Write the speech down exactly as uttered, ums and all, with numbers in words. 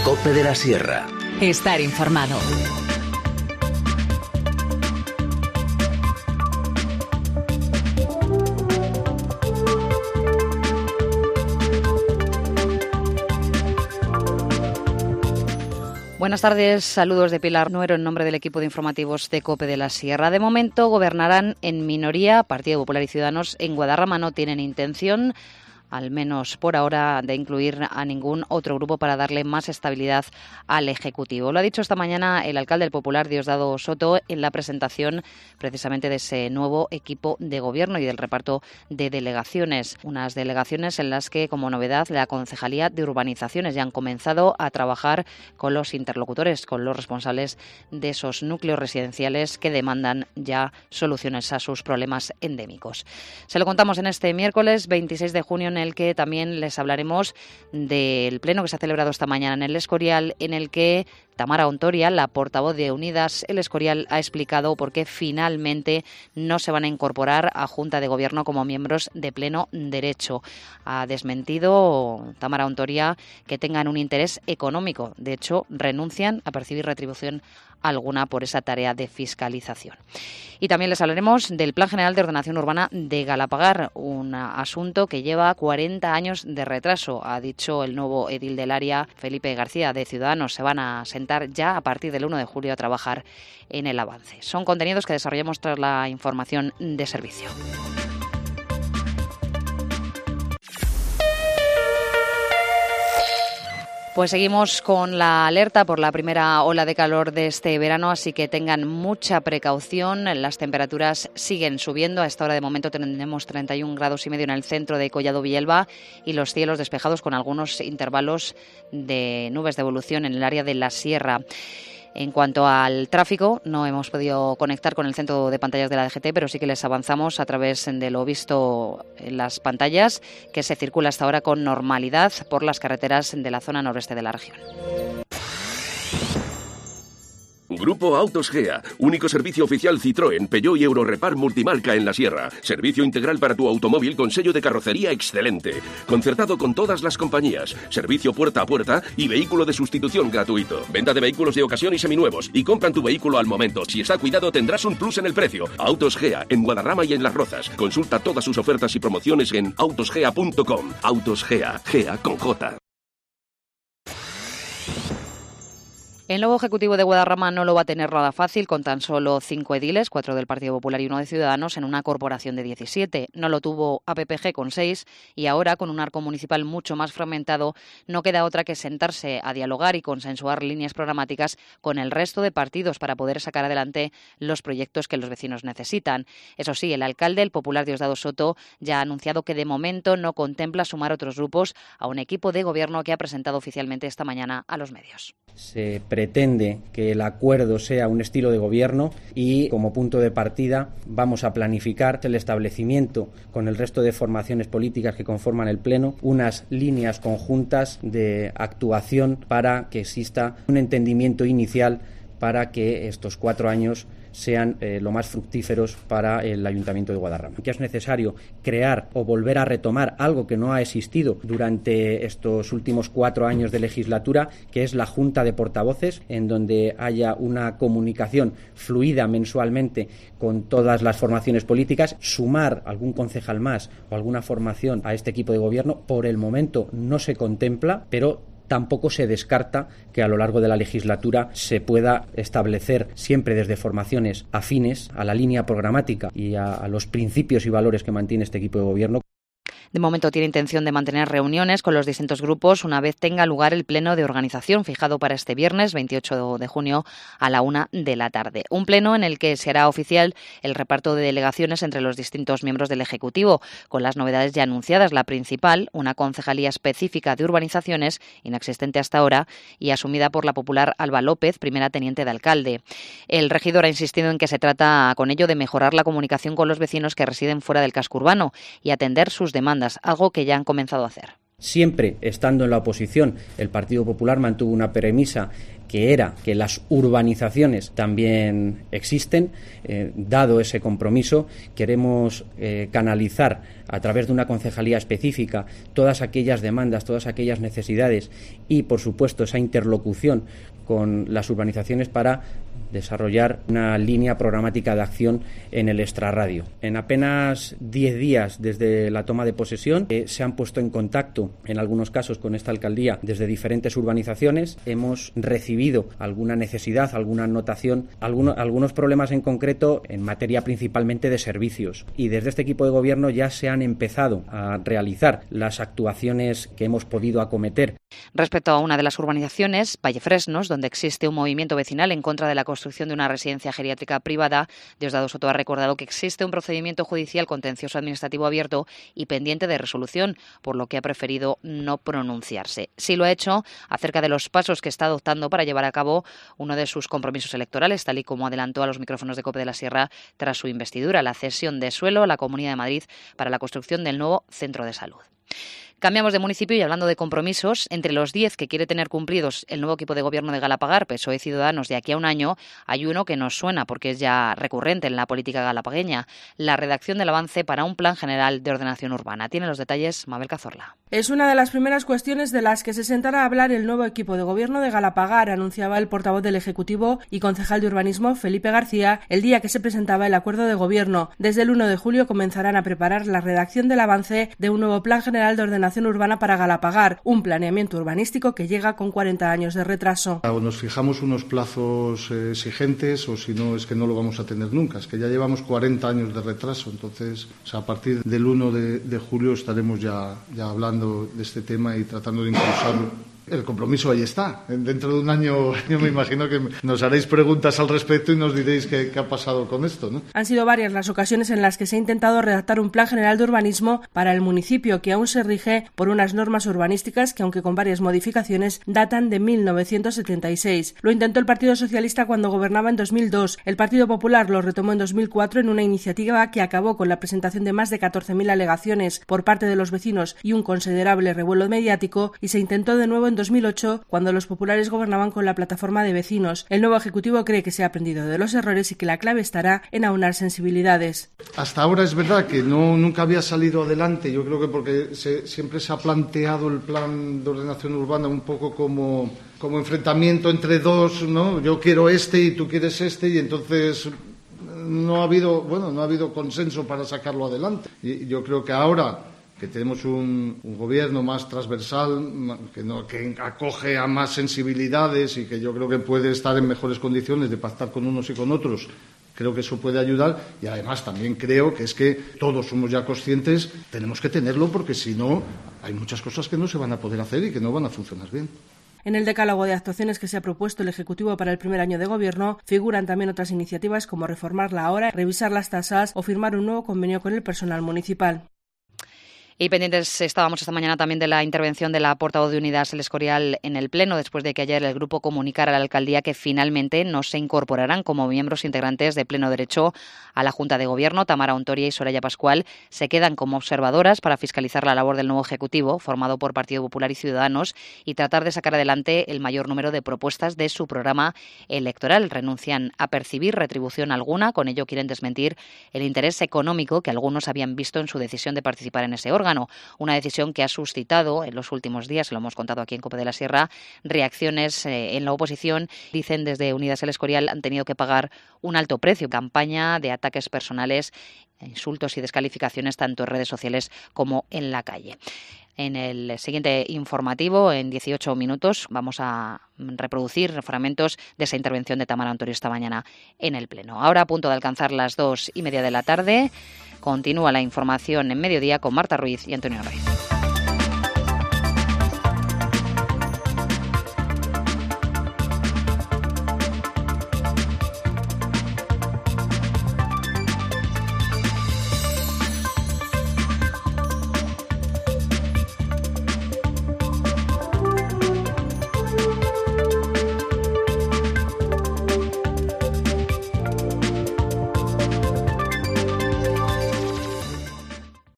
COPE de la Sierra. Estar informado. Buenas tardes, saludos de Pilar Nuero en nombre del equipo de informativos de COPE de la Sierra. De momento gobernarán en minoría Partido Popular y Ciudadanos. En Guadarrama no tienen intención, al menos por ahora, de incluir a ningún otro grupo para darle más estabilidad al Ejecutivo. Lo ha dicho esta mañana el alcalde del Popular, Diosdado Soto, en la presentación precisamente de ese nuevo equipo de gobierno y del reparto de delegaciones. Unas delegaciones en las que, como novedad, la Concejalía de Urbanizaciones ya han comenzado a trabajar con los interlocutores, con los responsables de esos núcleos residenciales que demandan ya soluciones a sus problemas endémicos. Se lo contamos en este miércoles veintiséis de junio, en en el que también les hablaremos del pleno que se ha celebrado esta mañana en el Escorial, en el que Tamara Ontoria, la portavoz de Unidas El Escorial, ha explicado por qué finalmente no se van a incorporar a Junta de Gobierno como miembros de pleno derecho. Ha desmentido Tamara Ontoria que tengan un interés económico. De hecho, renuncian a percibir retribución alguna por esa tarea de fiscalización. Y también les hablaremos del Plan General de Ordenación Urbana de Galapagar, un asunto que lleva cuarenta años de retraso. Ha dicho el nuevo edil del área, Felipe García, de Ciudadanos. Se van a sentar ya a partir del uno de julio a trabajar en el avance. Son contenidos que desarrollamos tras la información de servicio. Pues seguimos con la alerta por la primera ola de calor de este verano, así que tengan mucha precaución. Las temperaturas siguen subiendo. A esta hora de momento tenemos treinta y un grados y medio en el centro de Collado Villalba y los cielos despejados con algunos intervalos de nubes de evolución en el área de la Sierra. En cuanto al tráfico, no hemos podido conectar con el centro de pantallas de la D G T, pero sí que les avanzamos a través de lo visto en las pantallas, que se circula hasta ahora con normalidad por las carreteras de la zona noreste de la región. Grupo Autos Gea, único servicio oficial Citroën, Peugeot y Eurorepar multimarca en la Sierra. Servicio integral para tu automóvil con sello de carrocería excelente. Concertado con todas las compañías. Servicio puerta a puerta y vehículo de sustitución gratuito. Venta de vehículos de ocasión y seminuevos. Y compran tu vehículo al momento. Si está cuidado tendrás un plus en el precio. Autos Gea, en Guadarrama y en Las Rozas. Consulta todas sus ofertas y promociones en autosgea punto com. Autos Gea, Gea con J. El nuevo Ejecutivo de Guadarrama no lo va a tener nada fácil, con tan solo cinco ediles, cuatro del Partido Popular y uno de Ciudadanos, en una corporación de diecisiete. No lo tuvo A P P G con seis y ahora, con un arco municipal mucho más fragmentado, no queda otra que sentarse a dialogar y consensuar líneas programáticas con el resto de partidos para poder sacar adelante los proyectos que los vecinos necesitan. Eso sí, el alcalde, el popular Diosdado Soto, ya ha anunciado que de momento no contempla sumar otros grupos a un equipo de gobierno que ha presentado oficialmente esta mañana a los medios. Se pretende que el acuerdo sea un estilo de gobierno y, como punto de partida, vamos a planificar el establecimiento con el resto de formaciones políticas que conforman el Pleno, unas líneas conjuntas de actuación para que exista un entendimiento inicial para que estos cuatro años sean eh, lo más fructíferos para el Ayuntamiento de Guadarrama. Que es necesario crear o volver a retomar algo que no ha existido durante estos últimos cuatro años de legislatura, que es la Junta de Portavoces, en donde haya una comunicación fluida mensualmente con todas las formaciones políticas. Sumar algún concejal más o alguna formación a este equipo de gobierno, por el momento no se contempla, pero tampoco se descarta que a lo largo de la legislatura se pueda establecer, siempre desde formaciones afines a la línea programática y a, a los principios y valores que mantiene este equipo de gobierno. De momento tiene intención de mantener reuniones con los distintos grupos una vez tenga lugar el pleno de organización fijado para este viernes veintiocho de junio a la una de la tarde. Un pleno en el que será oficial el reparto de delegaciones entre los distintos miembros del Ejecutivo, con las novedades ya anunciadas. La principal, una concejalía específica de urbanizaciones, inexistente hasta ahora, y asumida por la popular Alba López, primera teniente de alcalde. El regidor ha insistido en que se trata con ello de mejorar la comunicación con los vecinos que residen fuera del casco urbano y atender sus demandas, algo que ya han comenzado a hacer. Siempre estando en la oposición, el Partido Popular mantuvo una premisa que era que las urbanizaciones también existen. Eh, dado ese compromiso, queremos eh, canalizar a través de una concejalía específica todas aquellas demandas, todas aquellas necesidades y, por supuesto, esa interlocución con las urbanizaciones para desarrollar una línea programática de acción en el extrarradio. En apenas diez días desde la toma de posesión eh, se han puesto en contacto, en algunos casos con esta alcaldía, desde diferentes urbanizaciones. Hemos recibido alguna necesidad, alguna anotación, alguno, algunos problemas en concreto en materia principalmente de servicios. Y desde este equipo de gobierno ya se han empezado a realizar las actuaciones que hemos podido acometer. Respecto a una de las urbanizaciones, Vallefresnos, donde existe un movimiento vecinal en contra de la construcción de una residencia geriátrica privada, Diosdado Soto ha recordado que existe un procedimiento judicial contencioso administrativo abierto y pendiente de resolución, por lo que ha preferido no pronunciarse. Sí lo ha hecho acerca de los pasos que está adoptando para llevar a cabo uno de sus compromisos electorales, tal y como adelantó a los micrófonos de COPE de la Sierra tras su investidura, la cesión de suelo a la Comunidad de Madrid para la construcción del nuevo centro de salud. Cambiamos de municipio y hablando de compromisos, entre los diez que quiere tener cumplidos el nuevo equipo de gobierno de Galapagar, P S O E y Ciudadanos, de aquí a un año, hay uno que nos suena porque es ya recurrente en la política galapagueña, la redacción del avance para un plan general de ordenación urbana. Tiene los detalles Mabel Cazorla. Es una de las primeras cuestiones de las que se sentará a hablar el nuevo equipo de gobierno de Galapagar, anunciaba el portavoz del Ejecutivo y concejal de Urbanismo, Felipe García, el día que se presentaba el acuerdo de gobierno. Desde el uno de julio comenzarán a preparar la redacción del avance de un nuevo plan general de ordenación urbana para Galapagar, un planeamiento urbanístico que llega con cuarenta años de retraso. O nos fijamos unos plazos eh, exigentes o si no es que no lo vamos a tener nunca, es que ya llevamos cuarenta años de retraso, entonces o sea, a partir del uno de, de julio estaremos ya, ya hablando de este tema y tratando de impulsarlo. El compromiso ahí está. Dentro de un año yo me imagino que nos haréis preguntas al respecto y nos diréis qué, qué ha pasado con esto, ¿no? Han sido varias las ocasiones en las que se ha intentado redactar un plan general de urbanismo para el municipio que aún se rige por unas normas urbanísticas que, aunque con varias modificaciones, datan de mil novecientos setenta y seis. Lo intentó el Partido Socialista cuando gobernaba en dos mil dos. El Partido Popular lo retomó en dos mil cuatro en una iniciativa que acabó con la presentación de más de catorce mil alegaciones por parte de los vecinos y un considerable revuelo mediático, y se intentó de nuevo en dos mil ocho, cuando los populares gobernaban con la plataforma de vecinos. El nuevo Ejecutivo cree que se ha aprendido de los errores y que la clave estará en aunar sensibilidades. Hasta ahora es verdad que no nunca había salido adelante, yo creo que porque se, siempre se ha planteado el plan de ordenación urbana un poco como, como enfrentamiento entre dos, ¿no? Yo quiero este y tú quieres este, y entonces no ha habido, bueno, no ha habido consenso para sacarlo adelante. Y yo creo que ahora que tenemos un, un gobierno más transversal, que, no, que acoge a más sensibilidades y que yo creo que puede estar en mejores condiciones de pactar con unos y con otros, creo que eso puede ayudar. Y además también creo que es que todos somos ya conscientes, tenemos que tenerlo porque si no hay muchas cosas que no se van a poder hacer y que no van a funcionar bien. En el decálogo de actuaciones que se ha propuesto el Ejecutivo para el primer año de gobierno figuran también otras iniciativas como reformar la hora, revisar las tasas o firmar un nuevo convenio con el personal municipal. Y pendientes estábamos esta mañana también de la intervención de la portavoz de Unidas, El Escorial, en el Pleno, después de que ayer el grupo comunicara a la alcaldía que finalmente no se incorporarán como miembros integrantes de pleno derecho a la Junta de Gobierno. Tamara Ontoria y Soraya Pascual se quedan como observadoras para fiscalizar la labor del nuevo Ejecutivo, formado por Partido Popular y Ciudadanos, y tratar de sacar adelante el mayor número de propuestas de su programa electoral. Renuncian a percibir retribución alguna, con ello quieren desmentir el interés económico que algunos habían visto en su decisión de participar en ese órgano. Una decisión que ha suscitado en los últimos días, lo hemos contado aquí en COPE de la Sierra, reacciones eh, en la oposición. Dicen desde Unidas El Escorial han tenido que pagar un alto precio. Campaña de ataques personales, insultos y descalificaciones tanto en redes sociales como en la calle. En el siguiente informativo, en dieciocho minutos, vamos a reproducir fragmentos de esa intervención de Tamara Ontoria esta mañana en el Pleno. Ahora, a punto de alcanzar las dos y media de la tarde, continúa la información en mediodía con Marta Ruiz y Antonio Rey.